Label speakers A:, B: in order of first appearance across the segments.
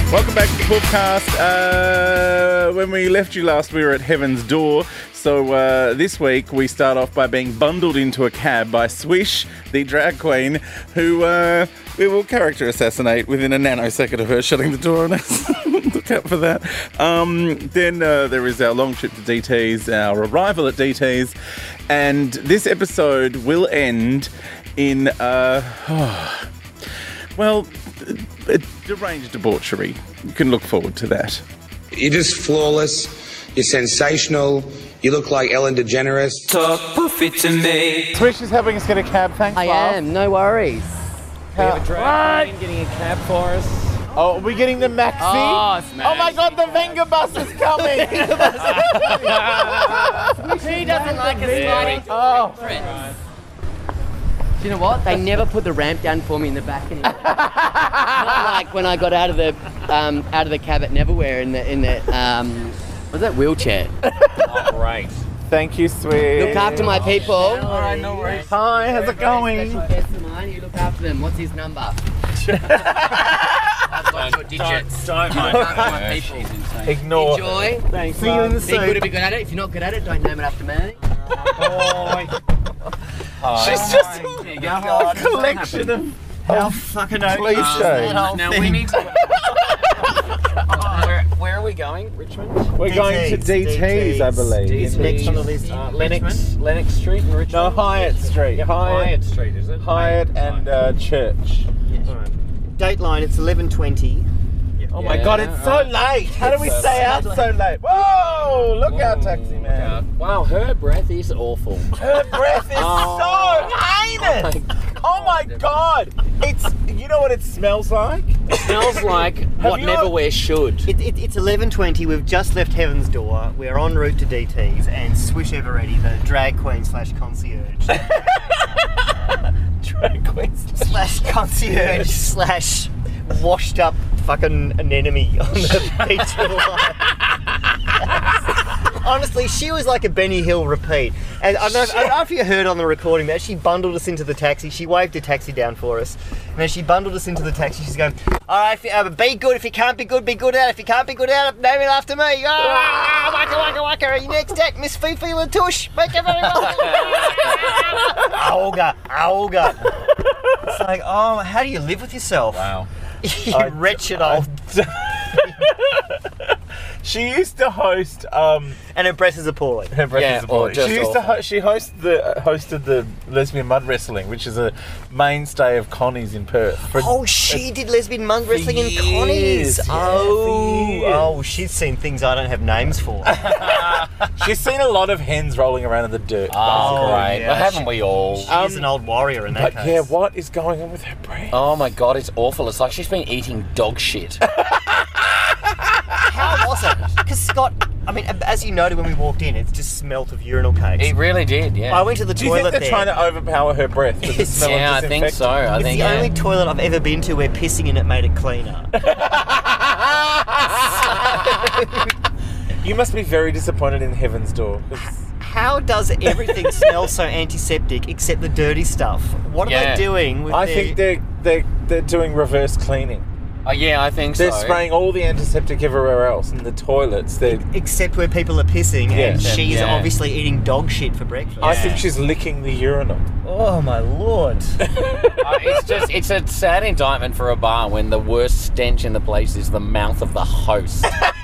A: Welcome back to the podcast. When we left you last, we were at Heaven's Door. So this week, we start off by being bundled into a cab by Swish, the drag queen, who we will character assassinate within a nanosecond of her shutting the door on us. Look out for that. Then there is our long trip to DT's, our arrival at DT's. And this episode will end in, a deranged debauchery. You can look forward to that.
B: You're just flawless. You're sensational. You look like Ellen DeGeneres.
C: Talk puffy to me.
A: Swish is helping us get a cab. Thanks,
D: I am, no worries.
E: We have a drag queen getting a cab for us.
A: Oh, are we getting the Maxi?
E: Oh,
A: Oh my God, the Venga bus is coming!
D: She doesn't like a sliding
A: Oh.
D: Do you know what? They never put the ramp down for me in the back anymore. Not like when I got out of the cab at Neverwhere in the was that wheelchair?
E: Oh, great.
A: Thank you, Swish.
D: Look after my people.
E: All right, no worries.
A: Hi, how's it going?
D: Special guest of mine, you look after them. What's his number? I've got your digits.
E: Don't
D: Look after my people.
A: Ignore.
D: Enjoy.
A: Thanks, See you in the
D: Be good to be good at it. If you're not good at it, don't name it after me.
A: She's just a collection of
F: How fucking
A: cliches.
E: Now we need to... where are we going? Richmond?
A: We're going to DT's, I believe.
E: DT's.
F: Next on the list.
E: Lennox Street in Richmond?
A: No, Hyatt Street.
E: Yeah, Hyatt Street, is it?
A: Hyatt and Church.
F: Dateline, it's 11:20.
A: Oh my God, it's so late. How do we stay out so late? Whoa, look out, taxi man.
E: Wow, her breath is awful.
A: Her breath is so heinous. Oh my God. You know what it smells like?
E: It smells like what
A: you
E: Neverwhere should.
F: It's 11:20. We've just left Heaven's Door. We're en route to DT's, and Swish Eveready, the drag queen / concierge,
A: Drag queens.
F: / concierge / washed up fucking anemone on the beach with life. Honestly, she was like a Benny Hill repeat. And I don't know if you heard on the recording that she bundled us into the taxi. She waved a taxi down for us. And as she bundled us into the taxi, she's going, all right, be good. If you can't be good, be good at it. If you can't be good at it, name it after me. Ah, waka, waka, waka. Your next act, Miss Fifi Latouche. Make it very well. Aoga. It's like, oh, how do you live with yourself?
E: Wow.
F: You wretched old...
A: She used to host.
F: And her breath is appalling.
A: Her breath
E: Yeah,
A: is appalling.
E: or just
A: She used
E: awful.
A: to. She hosted the lesbian mud wrestling, which is a mainstay of Connie's in Perth.
F: She did lesbian mud wrestling in
A: years,
F: Connie's.
A: yeah,
F: Oh,
A: for years.
F: oh, she's seen things I don't have names for.
A: She's seen a lot of hens rolling around in the dirt.
E: Oh, great.
F: yeah.
E: Well, haven't we all?
F: She's an old warrior in that
A: But
F: case.
A: yeah, what is going on with her breath?
E: Oh my God, it's awful. It's like she's been eating dog shit.
F: How was it? Because Scott, I mean, as you noted when we walked in, it just smelt of urinal cakes.
E: It really did, yeah.
F: I went to the
A: Do you think
F: toilet
A: they're
F: there.
A: trying to overpower her breath with the smell
E: Yeah,
A: of
E: I think so. I
F: It's
E: think
F: the only toilet I've ever been to where pissing in it made it cleaner.
A: You must be very disappointed in Heaven's Door. 'Cause
F: How does everything smell so antiseptic except the dirty stuff? What are
E: Yeah.
F: they doing with
A: I think they're doing reverse cleaning.
E: Oh, yeah, I think
A: They're
E: so.
A: spraying all the antiseptic everywhere else in the toilets.
F: except where people are pissing
A: Yeah.
F: and she's
E: Yeah.
F: obviously eating dog shit for breakfast.
A: I think she's licking the urinal.
F: Oh my lord.
E: It's a sad indictment for a bar when the worst stench in the place is the mouth of the host.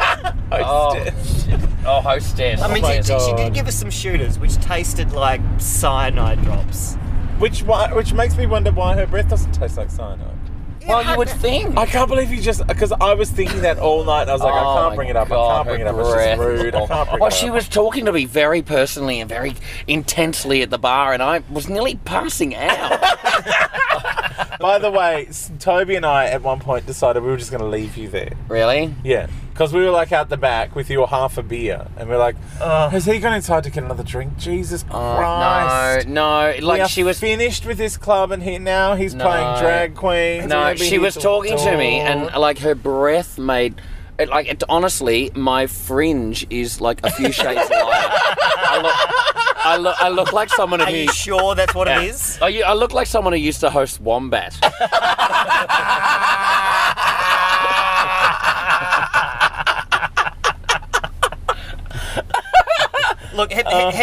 E: Hostess.
F: I mean,
A: my
F: she
A: God.
F: did give us some shooters which tasted like cyanide drops.
A: Which makes me wonder why her breath doesn't taste like cyanide.
E: Well, you would think.
A: I can't believe you just... Because I was thinking that all night and I was like, I can't bring it up, I can't bring it up, it's just rude, I can't bring
E: Well,
A: it up.
E: she was talking to me very personally and very intensely at the bar, and I was nearly passing out.
A: By the way, Toby and I at one point decided we were just going to leave you there.
E: Really?
A: Yeah. Because we were like out the back with your half a beer and we're like, has he gone inside to get another drink? Jesus Christ.
E: No.
A: We
E: Like,
A: are
E: she was...
A: finished with this club and he's playing drag queen.
E: No, she was talking to me, and like her breath made... honestly, my fringe is like a few shades lighter. I look like someone who...
F: Are you sure that's what it is?
E: I look like someone who used to host Wombat.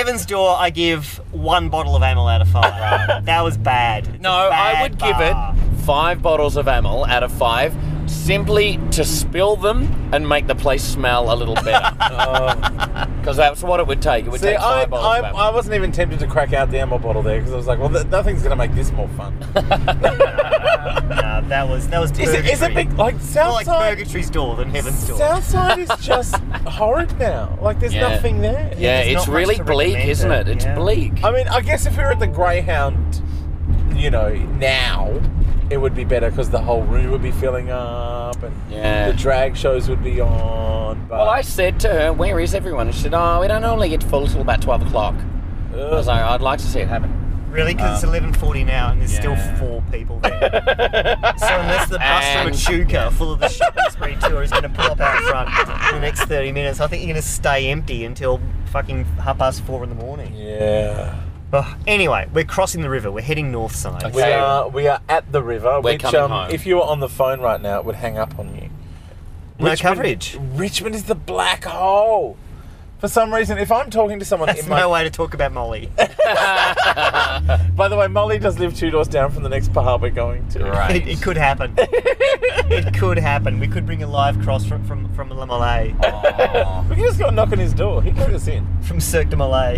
F: Heaven's Door, I give 1 bottle of Amyl out of 5. That was bad. It's
E: No,
F: a bad
E: I would give
F: bar.
E: it 5 bottles of Amyl out of 5, simply to spill them and make the place smell a little better. Because that's what it would take. It would take 5 bottles of Amyl.
A: I wasn't even tempted to crack out the ammo bottle there because I was like, well, nothing's going to make this more fun.
F: Nah, that was purgatory.
A: Is it big, like
F: More like
A: Southside?
F: Purgatory's Door than Heaven's Door.
A: Southside is just horrid now. Like, there's
E: Yeah.
A: nothing there.
E: Yeah,
F: there's
E: it's
F: not much
E: really
F: to
E: bleak,
F: recommend
E: isn't it? It's
F: yeah.
E: bleak.
A: I mean, I guess if we were at the Greyhound, now, it would be better because the whole room would be filling up and
E: Yeah.
A: the drag shows would be on. But
E: Well, I said to her, where is everyone? And she said, we don't normally get full till about 12 o'clock. I was like, I'd like to see it happen.
F: Really? Because it's 11:40 now and there's still
E: yeah.
F: 4 people there. So unless the bus from
E: And-
F: Echuca full of the shopping spree tour is going to pull up out front in the next 30 minutes, I think you're going to stay empty until fucking 4:30 in the morning.
A: yeah.
F: Anyway, we're crossing the river. We're heading north side.
E: Okay.
A: We are at the river,
E: We're
A: which
E: coming home.
A: if you were on the phone right now, it would hang up on you.
F: No coverage.
A: Richmond is the black hole. For some reason, if I'm talking to someone
F: That's
A: in my...
F: no way to talk about Molly.
A: By the way, Molly does live 2 doors down from the next bar we're going to.
E: Right.
F: It could happen. It could happen. We could bring a live cross from La Malay,
A: We can just go and knock on his door. He can let us in.
F: from Cirque du Malay.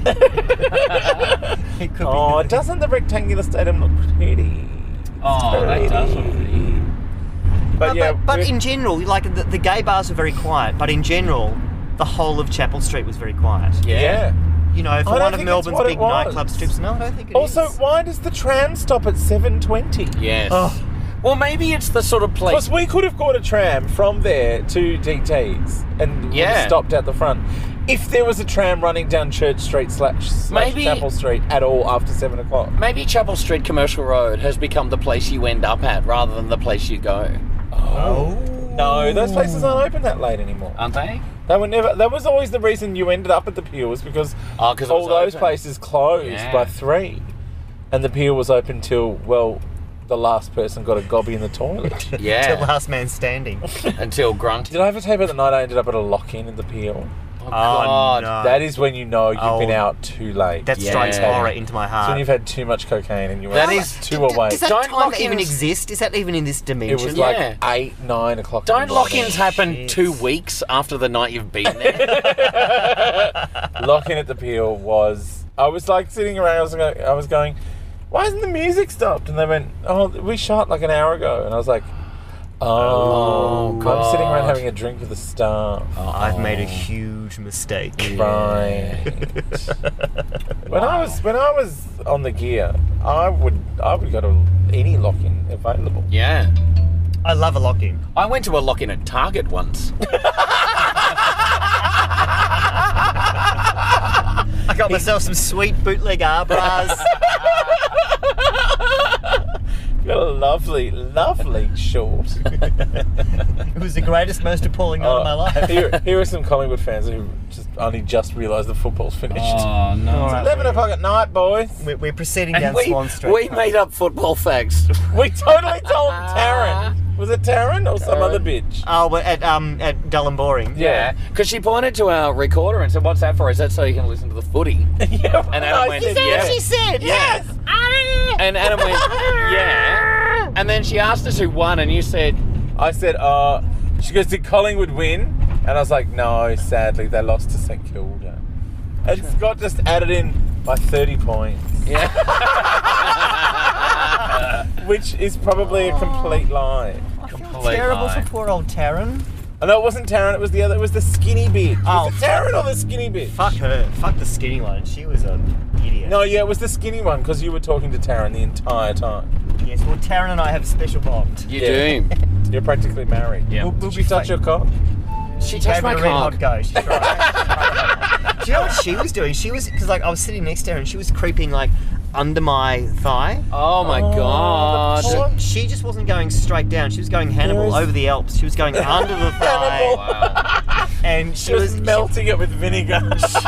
F: It could
A: Oh,
F: be.
A: doesn't the rectangular stadium look pretty?
E: Oh, that does look pretty.
A: But yeah,
F: but
A: we're-
F: in general, like the gay bars are very quiet. But in general, the whole of Chapel Street was very quiet.
A: yeah.
F: You know, for
A: I don't
F: one of
A: think it's
F: Melbourne's
A: what it
F: big
A: was.
F: nightclub strips. No, I don't think it is.
A: Also, why does the tram stop at 7:20?
E: Yes.
F: Oh.
E: Well, maybe it's the sort of place.
A: Because we could have caught a tram from there to DT's and would have
E: Yeah.
A: stopped at the front. If there was a tram running down Church Street /
E: Maybe-
A: Chapel Street at all after 7 o'clock.
E: Maybe Chapel Street Commercial Road has become the place you end up at rather than the place you go.
A: Oh. No, those places aren't open that late anymore.
E: Aren't they?
A: They were never. That was always the reason you ended up at the Peel, was because
E: Oh, 'cause it
A: all
E: was
A: those
E: open.
A: places closed
E: Yeah.
A: by 3, and the Peel was open till the last person got a gobby in the toilet.
F: Till
E: Yeah.
F: last man standing.
E: Until Grunt.
A: Did I ever tell you about the night I ended up at a lock-in in the Peel?
E: Oh, God.
F: no.
A: That is when you know you've been
F: Oh.
A: out too late.
F: That strikes
E: Yeah.
F: horror into my
A: It's
F: heart.
A: when you've had too much cocaine and you were
E: That is-
A: too awake.
F: Does that
E: Don't
F: time even
E: lock-ins-
F: exist? Is that even in this
A: It
F: dimension?
A: was
E: Yeah.
A: like 8, 9 o'clock. in
E: Don't
A: the morning.
E: lock-ins happen
F: Shit.
E: 2 weeks after the night you've been there?
A: Lock-in at the Peel was... I was like sitting around, I was going, why hasn't the music stopped? And they went, oh, we shot like an hour ago. And I was like, oh, I'm sitting around
E: God.
A: having a drink with the staff.
F: I've made a huge mistake.
A: Right. When I was on the gear, I would go to any lock-in available.
E: Yeah.
F: I love a lock-in.
E: I went to a lock-in at Target once.
F: I got myself some sweet bootleg R-bras.
A: You got a lovely, lovely short.
F: It was the greatest, most appalling night of my life.
A: Here are some Collingwood fans who only just realised the football's finished.
E: Oh, no.
F: All right,
A: 11 o'clock at night, boys.
F: We're proceeding down Swan Street.
E: we made up football facts.
A: We totally told Taryn. Was it Taryn or some other bitch?
F: Oh, we're at Dull and Boring.
E: Yeah, because she pointed to our recorder and said, "What's that for? Is that so you can listen to the footy?"
A: Yeah,
E: And Adam went, "Yeah."
F: She said,
E: Yes. And Adam went, "Yeah." And then she asked us who won, and you said,
A: I said, she goes, did Collingwood win? And I was like, no, sadly, they lost to St Kilda. And Scott just added in by 30 points.
E: "Yeah."
A: Which is probably a complete lie.
E: Complete
F: terrible
E: lie.
F: for poor old Taryn.
A: I know it wasn't Taryn, it was the other, it was the skinny bitch.
F: Oh,
A: Was it Taryn or the skinny bitch?
F: Fuck her. Fuck the skinny one. She was an idiot.
A: No, yeah, it was the skinny one because you were talking to Taryn the entire time.
F: Yes, well, Taryn and I have a special bond.
E: You
A: Yeah.
E: do.
A: You're practically married.
E: Yeah.
A: Did she touch your cock?
E: She
F: Gave
E: touched
F: it
E: my
F: a red hot
E: cock.
F: go. She's right. Do you know what she was doing? She was, because like I was sitting next to her and she was creeping like under my thigh.
E: Oh my god.
A: poor-
F: She just wasn't going straight down. She was going Hannibal
A: There is-
F: over the Alps. She was going under the thigh.
E: Wow.
F: And
A: She was melting it with vinegar.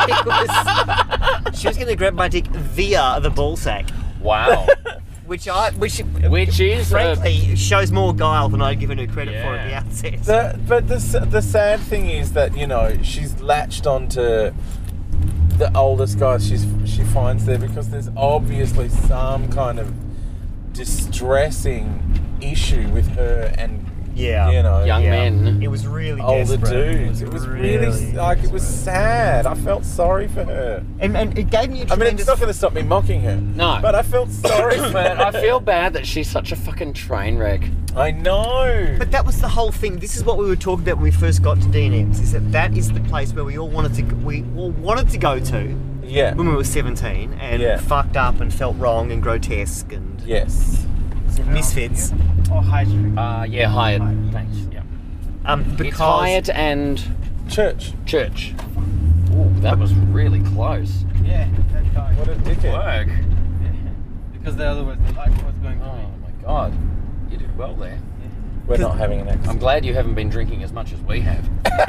F: She was going to grab my dick via the ball sack,
E: Wow.
F: which
E: Which is
F: frankly shows more guile than I'd given her credit for at the
E: Yeah.
F: outset.
A: But the sad thing is that, you know, she's latched onto the oldest guy she finds there, because there's obviously some kind of distressing issue with her and
F: Yeah.
A: you know,
E: Young men.
F: It was really
A: older
F: desperate.
A: dudes. It was really like, it was sad. I felt sorry for her.
F: And it gave me a
A: I mean,
F: tremendous...
A: it's not going to stop me mocking her.
E: No.
A: But I felt sorry for
E: But I
A: her.
E: feel bad that she's such a fucking train wreck.
A: I know.
F: But that was the whole thing. This is what we were talking about when we first got to D&M's, is that is the place where we all wanted to go to
A: Yeah.
F: when we were 17 and
A: Yeah.
F: fucked up and felt wrong and grotesque and
A: Yes.
F: misfits.
G: Or High Street.
E: Yeah, Hyatt. Thanks. Yeah. It's
F: Because
E: Hyatt and
A: Church.
E: Church. Ooh, that was really close.
G: Yeah, that guy.
A: What a dickhead.
E: Work.
G: Because the other was the light was going to
E: Oh
G: me.
E: my god. You did well there.
A: We're not having an accident.
E: I'm glad you haven't been drinking as much as we have.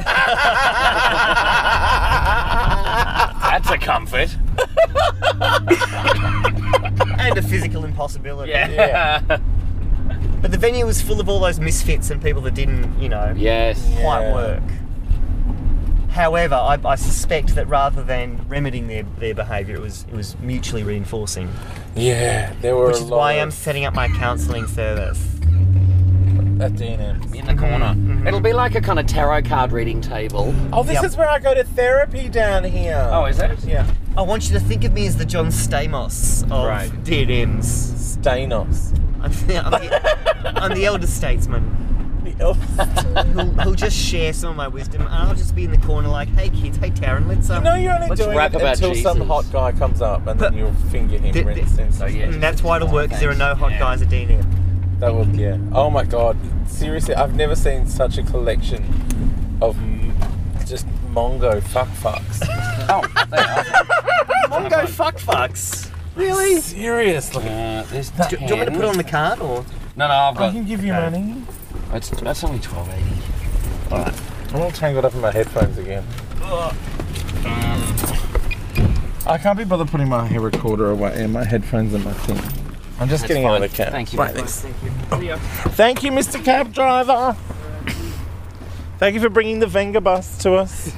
E: That's a comfort.
F: and a physical impossibility.
E: Yeah.
F: But the venue was full of all those misfits and people that didn't,
E: Yes.
F: quite
A: Yeah.
F: work. However, I suspect that rather than remedying their behaviour, it was mutually reinforcing.
A: Yeah, there were
F: Which
A: a
F: is
A: lot
F: why
A: of-
F: I'm setting up my counselling service.
A: at D&M.
E: In the corner. It'll be like a kind of tarot card reading table.
A: Oh, this
F: Yep.
A: is where I go to therapy down here.
E: Oh, is it?
A: Yeah.
F: I want you to think of me as the John Stamos of
A: Right.
F: D&M's.
A: Stanos.
F: I'm the elder statesman who'll just share some of my wisdom, and I'll just be in the corner like, hey kids, hey Taryn, let's
A: You know you're only
E: Let's
A: doing
E: rap
A: it
E: about
A: until some
E: Jesus.
A: hot guy comes up and then you'll finger him.
F: Th- th-
A: rinse.
E: So, yeah.
F: and that's why it'll work, because there are no hot
E: Yeah.
F: guys at D&M.
A: That would, yeah. Oh my god. Seriously, I've never seen such a collection of just Mongo fucks.
E: Oh, there you are.
F: Mongo fucks. Really?
A: Seriously.
E: There's
F: Do you want me to put it on the card, or?
E: No, I've
A: I
E: got.
A: can give you money.
E: That's only $12.80.
A: I'm all tangled up in my headphones again. I can't be bothered putting my hair recorder away and my headphones and my thing. I'm just getting out of the cab.
E: Thank you.
A: Right, thanks. Thank you, Mr. Cab Driver. Thank you for bringing the Venga bus to us.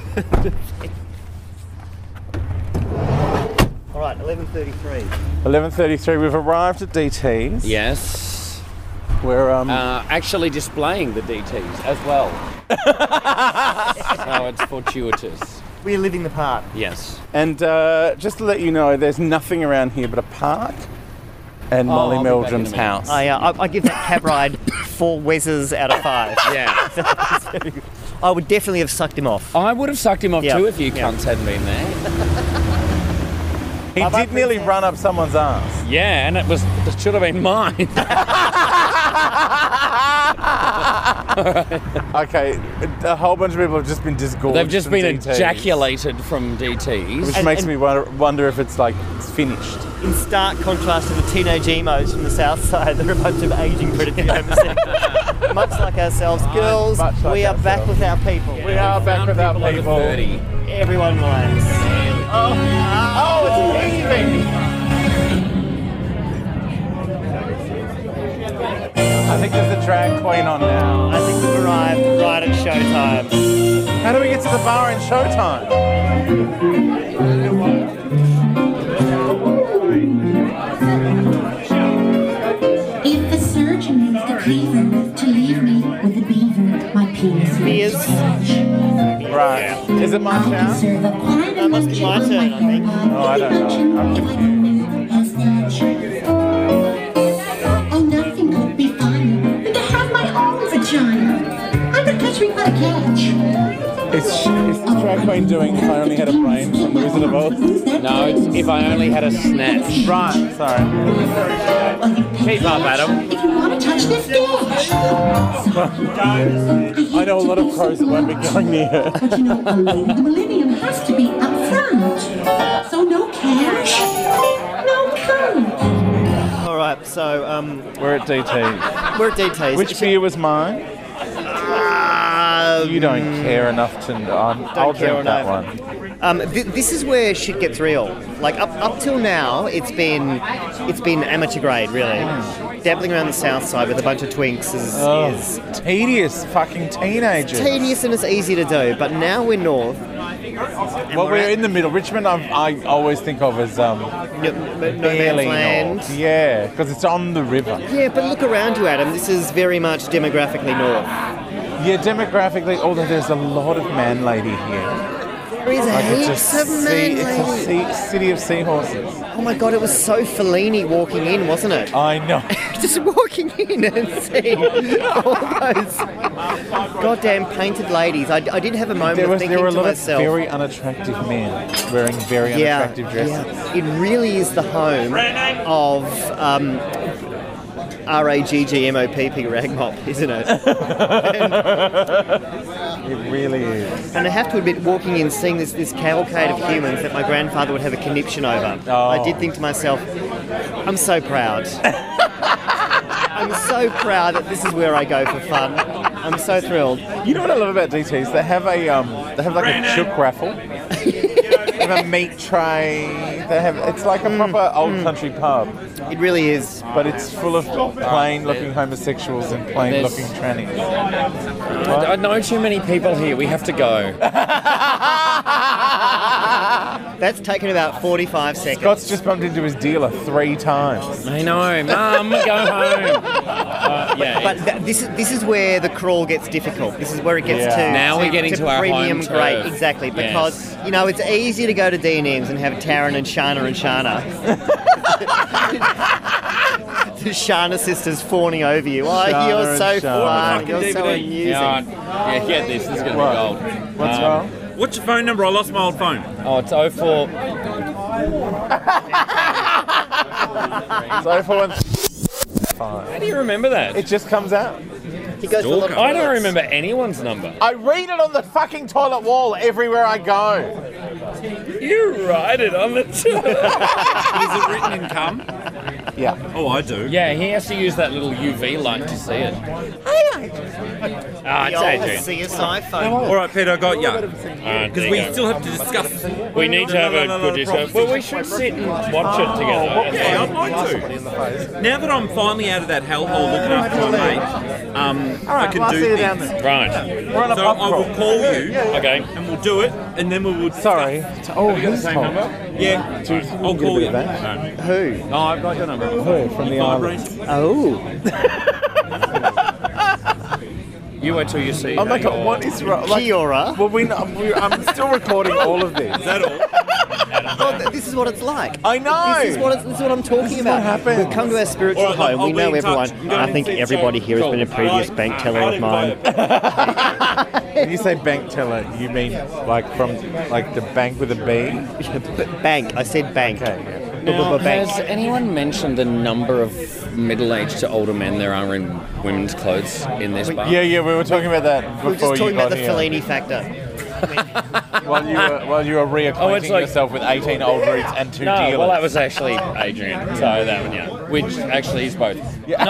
F: All right, 11:33.
A: 11:33. We've arrived at DT's.
E: Yes.
A: We're
E: Actually displaying the DTs as well. So it's fortuitous.
F: We're living the part.
E: Yes.
A: and just to let you know, there's nothing around here but a park and Molly
E: I'll be back in a
A: Meldrum's
E: minute.
A: house.
F: I give that cab ride 4 Wezzers out of 5.
E: Yeah.
F: I would definitely have sucked him off.
E: I would have sucked him off
F: Yeah.
E: too if you
F: Yeah.
E: cunts hadn't been there.
A: He did nearly run up someone's ass.
E: Yeah, and it should have been mine.
A: Okay, a whole bunch of people have just been disgorged.
E: They've just
A: from
E: been
A: DT's,
E: ejaculated from DTs.
A: which
F: And-
A: makes
F: and-
A: me wonder if it's like it's finished.
F: In stark contrast to the teenage emos from the south side, they're a bunch of aging predatory homosexuals. Much like ourselves, girls,
A: much like
F: we are back
A: ourselves.
F: with our people.
A: We are back with our
E: over
A: people.
E: 30.
F: Everyone relax.
A: Oh, it's leaving! I think there's a drag queen on now.
F: I think we've arrived right at showtime.
A: How do we get to the bar in showtime?
H: If the surgeon needs the cleaver to leave me with a beaver, my penis will
F: Beers.
H: stretch.
A: Right. Is it my
H: I
A: turn?
H: deserve a quite
F: That must be my turn, I think.
A: Oh, I don't know. I'm confused.
H: Oh, nothing could be finer than to have my own vagina. I'm the catch me by the catch.
A: Is the drag queen doing If I Only Had a Brain from The Wizard of Oz?
E: No, it's If I Only Had a Snatch.
A: Right, sorry.
E: Keep up, Adam.
H: If you want to touch this dash.
A: I know a lot of crows that won't be going near her.
H: But you know, a lady the millennium has to be up front. So no cash, no coat.
F: All right, so
A: We're at DT's.
F: we're at DT's.
A: Which beer was mine? You don't care enough to. I'll
F: care
A: drink that
F: enough.
A: one.
F: This is where shit gets real. Like up till now, it's been amateur grade, really. Dabbling around the south side with a bunch of twinks is
A: Tedious fucking teenagers.
F: tedious and it's easy to do. But now we're north,
A: Well, we're in the middle. Richmond, I always think of as
F: No
A: fairly
F: man's
A: north.
F: land.
A: Yeah, because it's on the river.
F: Yeah, but look around you, Adam. This is very much demographically north.
A: Yeah, demographically, although there's a lot of man lady here.
F: There is heaps of man
A: It's
F: lady.
A: a city of seahorses.
F: Oh my god, it was so Fellini walking in, wasn't it?
A: I know.
F: Just walking in and seeing all those goddamn painted ladies. I did have a moment of thinking
A: There were a
F: to
A: lot
F: myself.
A: of very unattractive men wearing very unattractive dresses.
F: Yeah. It really is the home of RAGGMOPP Ragmop, isn't it?
A: It really is.
F: And I have to admit, walking in, seeing this cavalcade of humans that my grandfather would have a conniption over, I did think to myself, I'm so proud. I'm so proud that this is where I go for fun. I'm so thrilled.
A: You know what I love about DTs? They have a like a chook raffle. They have a meat tray. It's like a proper old country pub,
F: It really is.
A: but it's full of plain-looking homosexuals and plain-looking trannies.
E: I know too many people here. We have to go.
F: That's taken about 45 seconds.
A: Scott's just bumped into his dealer 3 times.
E: I know. Mum, go home.
F: But this is where the crawl gets difficult. This is where it gets to
E: Now we're getting to our
F: premium
E: home
F: grade.
E: turf.
F: Exactly, because you know it's easy to go to D&M's and have Taryn and Shana. The Shana sisters fawning over you. Oh,
A: Shana
F: you're so
A: and Shana.
F: fun. You're so amusing.
I: Yeah, get this. This is going to be gold.
A: What's wrong?
I: What's your phone number? I lost my old phone.
E: Oh, it's 04.
A: So for one,
E: How do you remember that?
A: it just comes out.
F: He goes for a lot of
E: I don't
F: toilets.
E: remember anyone's number.
A: I read it on the fucking toilet wall everywhere I go.
E: You write it on the
I: Is it written in cum?
A: Yeah.
I: Oh, I do.
E: Yeah, he has to use that little UV light to see it. Ah,
F: The
E: it's
F: old
E: Adrian.
F: CSI phone.
I: All right, Peter, I got you.
E: Because
I: Because we still have to discuss.
E: we need to have a good discussion. Well, we should sit and watch it together.
I: Yeah, I'd like to. Now that I'm finally out of that hellhole looking after my mate, I can
A: I'll
I: do
A: see you
I: things.
A: down there.
E: Right.
A: We're on a
I: So
A: pub
I: I will
A: crawl.
I: call you,
E: Okay.
I: and we'll do it, and then we will. discuss.
A: Sorry. Oh,
I: Have you got the
A: who's
I: same
A: called?
I: number? Yeah.
A: Dude,
I: I'll call you.
A: that.
F: Who?
I: No, I've got your number.
A: Who? From the island.
F: Oh.
E: You wait till you see.
A: Oh my god, what is wrong? Like,
F: Kiora.
A: well, I'm still recording all of this.
I: Is that all?
F: God, this is what it's like.
A: I know.
F: This is what I'm talking about.
A: what happens.
F: We've come to our spiritual
I: All right,
F: home.
I: I'll
F: We
I: be
F: know
I: in touch.
F: everyone.
I: You don't
F: I think
I: need to-
F: everybody here has been a previous bank teller of mine.
A: When you say bank teller, you mean like from like the bank with a B?
F: Bank. I said bank.
A: Okay.
E: Now,
F: Bank.
E: has anyone mentioned the number of middle-aged to older men there are in women's clothes in this bar?
A: Yeah, we were talking about that
F: We're
A: before
F: just
A: you
F: talking about
A: got
F: the
A: here.
F: Fellini factor.
A: While you were reacquainting
E: Oh, it's like-
A: yourself with 18 old roots and 2
E: No,
A: dealers.
E: well, that was actually Adrian. So that one, yeah. Which actually is both.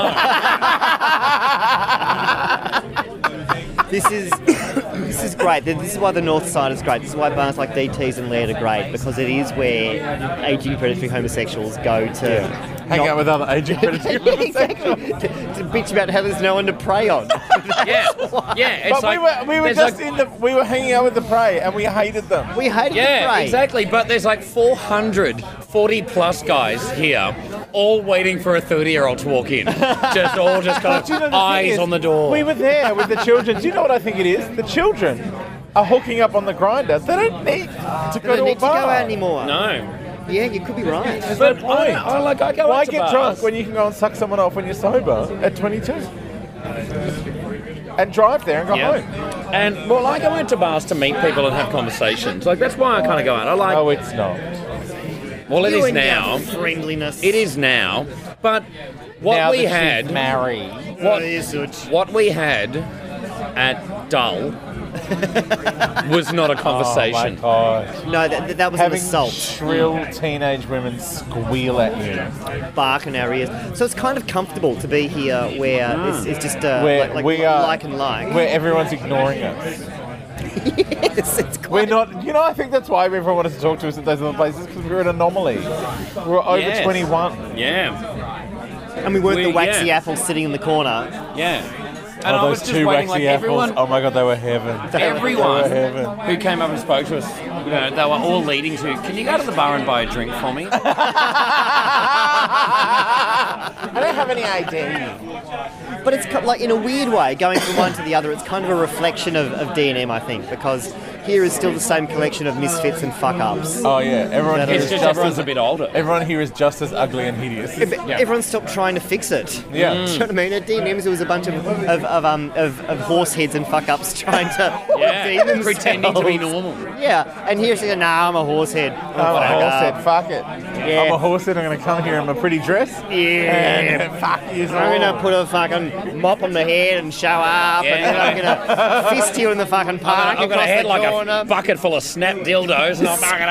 F: This is great. This is why the North Side is great. This is why bars like DT's and Laird are great, because it is where aging predatory homosexuals go to
A: Hang out with other aging predatory
F: yeah, exactly. to bitch about how there's no one to prey on.
E: Yeah, yeah. It's
A: But
E: like,
A: we were
E: there's
A: just we were hanging out with the prey and we hated them.
F: We hated the
E: Yeah,
F: prey.
E: exactly. But there's like 440 plus guys here, all waiting for a 30-year-old to walk in. just kind
A: Do
E: of
A: you know the thing
E: eyes
A: is,
E: on the door.
A: We were there with the children. Do you know what I think it is? The children are hooking up on the grinder. They don't need to
F: They
A: go
F: don't
A: to a
F: need to go
A: bar.
F: out anymore.
E: No.
F: Yeah, you could be right.
A: There's no point.
E: I go
A: Why
E: out to
A: get
E: bars.
A: drunk when you can go and suck someone off when you're sober at 22? And drive there and go home.
E: And well, I go out to bars to meet people and have conversations. Like that's why I kind of go out. I like.
A: No, it's not.
E: Well, it
F: You
E: is
F: and your
E: now.
F: friendliness.
E: It is now. But what
A: Now
E: we
A: that
E: had,
A: she's married.
E: what we had at Dull was not a conversation.
A: Oh my god.
F: No, that was
A: Having
F: an assault.
A: shrill teenage women squeal at you.
F: Bark in our ears. So it's kind of comfortable to be here where it's just
A: Where
F: like
A: we are,
F: like and like.
A: where everyone's ignoring us.
F: Yes, it's
A: We're
F: quite...
A: not, you know, I think that's why everyone wanted to talk to us at those other places, because we're an anomaly. We're over
E: Yes.
A: 21.
E: Yeah,
F: And we weren't the waxy
E: yeah.
F: apple sitting in the corner.
E: yeah. And I was
A: those
E: just
A: two
E: waiting,
A: waxy
E: like,
A: apples.
E: everyone-
A: Oh my god, they were heaven.
E: Everyone
A: They were heaven.
E: who came up and spoke to us, you know, they were all leading to, can you go to the bar and buy a drink for me?
A: I don't have any ID.
F: But it's like, in a weird way, going from one to the other, it's kind of a reflection of D&M, I think, because here is still the same collection of misfits and fuck-ups.
A: Oh yeah, everyone here
E: It's
A: is
E: just
A: just
E: everyone's
A: as
E: a bit older.
A: everyone here is just as ugly and hideous.
F: Everyone stopped trying to fix it.
A: Yeah.
F: Do you know what I mean? At D&M's, there was a bunch of horse heads and fuck-ups trying to redeem themselves.
E: Pretending to be normal.
F: Yeah, and here she's like, nah, I'm a horse head.
A: I'm a horse head, fuck it.
F: Yeah.
A: I'm a horse head, I'm going to come here in my pretty dress.
F: Yeah.
A: And fuck you.
F: I'm going to put a fucking mop on my head and show up, and then I'm going to fist you in the fucking park.
E: I've got a
F: across
E: head
F: the
E: like
F: corner.
E: a bucket full of snap dildos, and I'm fucking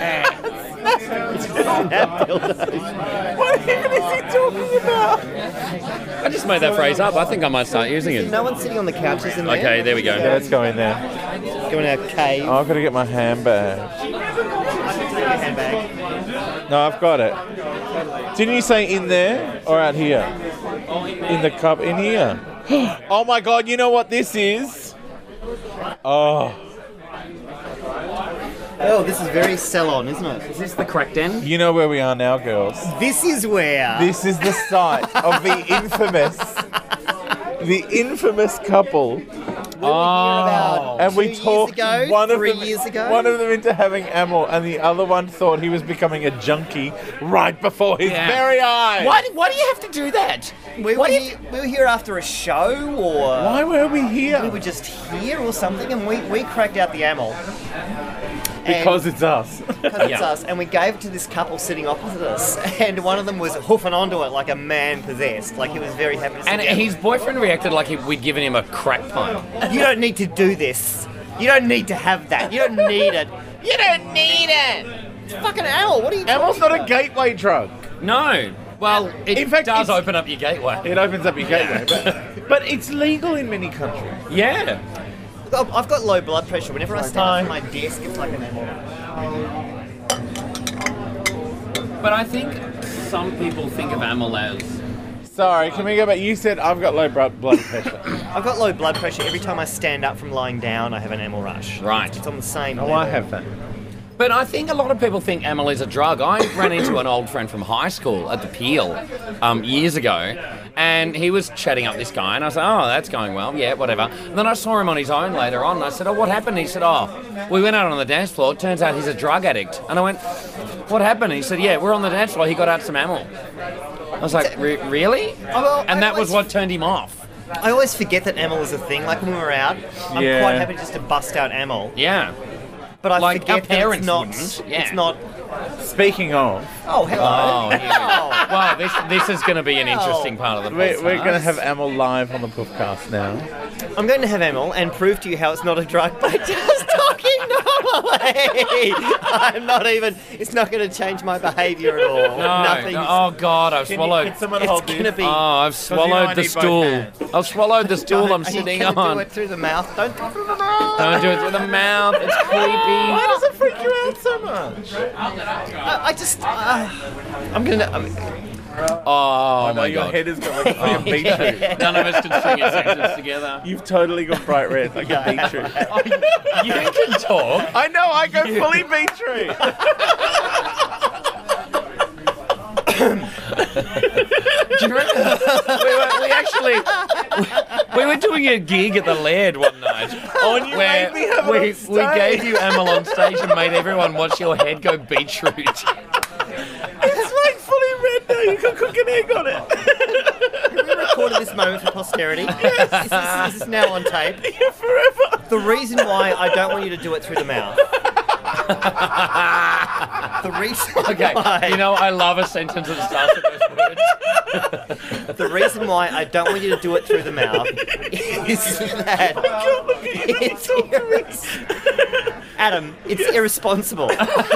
F: Snap dildos.
A: What even is he talking about?
E: I just made that phrase up. I think I might start using it.
F: No one's sitting on the couches in there.
E: Okay, there we go.
A: Yeah, let's go in there.
F: Go in our cave.
A: Oh, I've got to get my handbag.
F: Handbag.
A: No, I've got it. Didn't you say in there or out here? In the cup, in here. Oh my god, you know what this is? Oh.
F: Oh, this is very salon, isn't it?
E: Is this the crack den?
A: You know where we are now, girls.
F: This is where.
A: This is the site of the infamous couple. And we talked one of them into having Amel, and the other one thought he was becoming a junkie right before his very eyes.
E: Why do you have to do that?
F: We were here after a show, or
A: Why were we here?
F: we were just here or something, and we cracked out the Amel.
A: Because it's us.
F: Because it's us, and we gave it to this couple sitting opposite us, and one of them was hoofing onto it like a man possessed, like he was very happy to see
E: And
F: it.
E: his boyfriend reacted like we'd given him a crack pipe.
F: You don't need to do this. You don't need to have that. You don't need it. You don't need it. It's fucking Amel. What are you
A: Amel's
F: talking
A: not a gateway drug.
E: No. Well, it
A: In fact,
E: does
A: it's-
E: open up your gateway.
A: It opens up your gateway, but it's legal in many countries.
E: Yeah.
F: I've got low blood pressure. Whenever I stand up from my desk, it's like an Amel.
E: But I think some people think of Amel as...
A: Sorry, can we go back? You said I've got low blood pressure.
F: I've got low blood pressure. Every time I stand up from lying down, I have an Amel rush.
E: Right.
F: It's on the same
A: Oh,
F: level.
A: I have that.
E: But I think a lot of people think Amel is a drug. I ran into an old friend from high school at the Peel years ago, and he was chatting up this guy, and I said, oh, that's going well, yeah, whatever. And then I saw him on his own later on, and I said, oh, what happened? He said, oh, we went out on the dance floor. It turns out he's a drug addict. And I went, what happened? He said, yeah, we're on the dance floor. He got out some Amel. I was like, really?
F: Well,
E: And that was what turned him off.
F: I always forget that Amel is a thing. Like when we were out, I'm
A: Yeah.
F: quite happy just to bust out Amel.
E: Yeah.
F: But I
E: Like,
F: forget
E: our parents
F: that
E: wouldn't,
F: it's not.
E: yeah.
F: It's not.
A: Speaking of,
F: Oh, hello.
E: Oh, yeah. Well, this is going to be an interesting part of the podcast.
A: we're going to have Amel live on the Puffcast now.
F: I'm going to have Amel and prove to you how it's not a drug by just talking normally. I'm not even. It's not going to change my behaviour at all. Nothing.
E: Oh God, I've swallowed.
A: Can someone
F: It's
A: hold
F: going to
A: this?
F: be.
E: Oh, I've swallowed
A: I
E: the
A: need both
E: stool.
A: hands.
E: I've swallowed the stool I'm
F: Are you
E: sitting
F: gonna
E: on.
F: do it through the mouth. Don't do it through the mouth.
E: Don't do it through the mouth. It's
A: Why
E: creepy.
A: does it freak you out so much?
F: I just. I'm going to.
E: Oh my
A: Your
E: God.
A: head has got like a fucking beetroot.
E: None of us can string a sentence together.
A: You've totally got bright red, like a beetroot.
E: You can talk.
A: I know, I go fully beetroot.
E: Do you remember? We were doing a gig at the Laird one night.
A: Oh, and you
E: where
A: made me have it on
E: we
A: stage.
E: gave you Amel on stage and made everyone watch your head go beetroot.
A: It's like fully red now, you can cook an egg on it.
F: We recorded this moment for posterity. This is now on tape.
A: Yeah, forever.
F: The reason why I don't want you to do it through the mouth. The reason
E: Okay,
F: why,
E: you know, I love a sentence that starts with those words.
F: the reason why I don't want you to do it through the mouth is that it's Adam, it's irresponsible.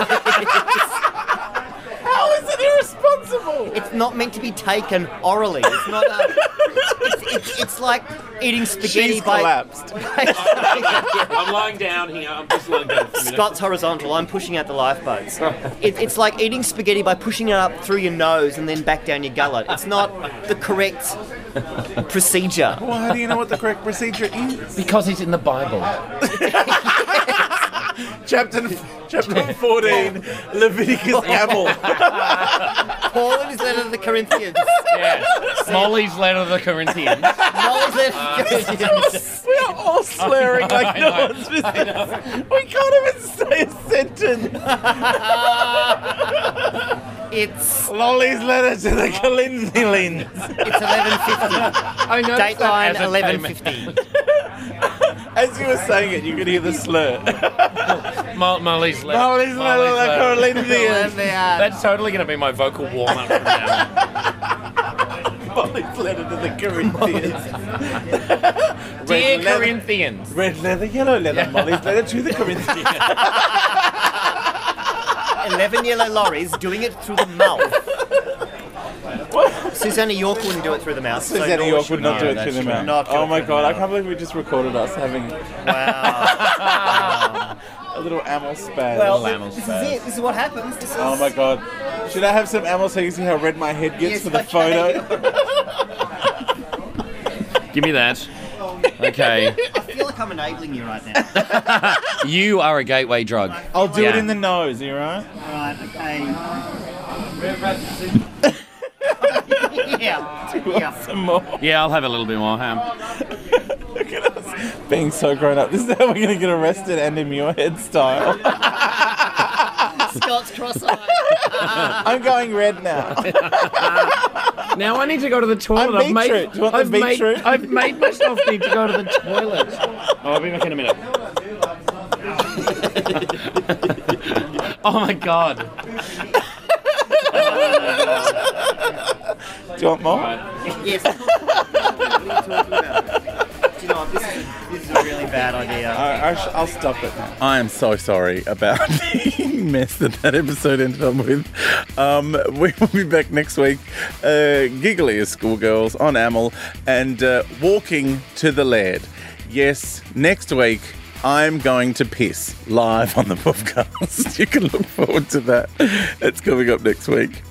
A: How is it irresponsible?
F: It's not meant to be taken orally. It's not a. It's like eating spaghetti
A: She's
F: by.
A: collapsed.
E: I'm lying down here. I'm just lying down for a minute.
F: Scott's horizontal. I'm pushing out the lifeboats. It's like eating spaghetti by pushing it up through your nose and then back down your gullet. It's not the correct procedure.
A: Why do you know what the correct procedure is?
E: Because it's in the Bible.
A: Chapter 14, Leviticus Camel.
F: Paul in his letter to the Corinthians.
E: Yeah. Molly's letter to the Corinthians.
F: Molly's letter to the Corinthians.
A: We are all slurring like
E: I
A: no
E: know.
A: one's business. We can't even say a sentence.
F: It's
A: Lolly's letter to the Corinthians.
F: it's 11:50.
E: I know.
F: Dateline 11:50.
A: As you were saying it, you could hear the slur.
E: Molly's letter.
A: Lolly's letter to the Corinthians.
E: That's totally going to be my vocal warm-up from now.
A: Molly's letter to the Corinthians.
E: Dear
A: Red leather-
E: Corinthians.
A: Red leather, yellow leather. Molly's letter to the Corinthians.
F: 11 yellow lorries doing it through the mouth. Susanna York wouldn't do it through the mouth. so
A: Susanna
F: nor
A: York
F: should
A: would not
F: you.
A: do it
E: that's
A: through the
E: true.
A: mouth.
F: Not do
A: Oh
F: it
A: my
F: through
A: god,
F: the
A: I can't believe we just recorded us having
F: Wow.
A: a little amel spaz.
F: Well,
E: Lamels
F: this is
E: first.
F: it. This is what happens. This is...
A: Oh my god. Should I have some amel so you can see how red my head gets
F: Yes,
A: for the
F: okay.
A: photo?
E: Give me that. Okay.
F: I feel like I'm enabling you right now.
E: You are a gateway drug.
A: I'll do it
E: Yeah.
A: in the nose, you right?
F: Right, okay. Yeah. Yeah.
A: Some more.
E: Yeah, I'll have a little bit more.
A: Look at us being so grown up. This is how we're going to get arrested and in your head style.
F: Scott's cross-eyed.
A: I'm going red now.
E: Now I need to go to the toilet.
A: I'm beetroot. Do you want the beetroot?
E: I've made myself need to go to the toilet. Oh, I'll be back in a minute. Oh my god.
A: Do you want more?
F: Yes. What are you talking about? Do you know what? This is a really bad idea.
A: I'll stop it now. I am so sorry about the mess that episode ended up with. We will be back next week, giggly as schoolgirls on Amel and walking to the laird. Yes, next week I'm going to piss live on the podcast. You can look forward to that. It's coming up next week.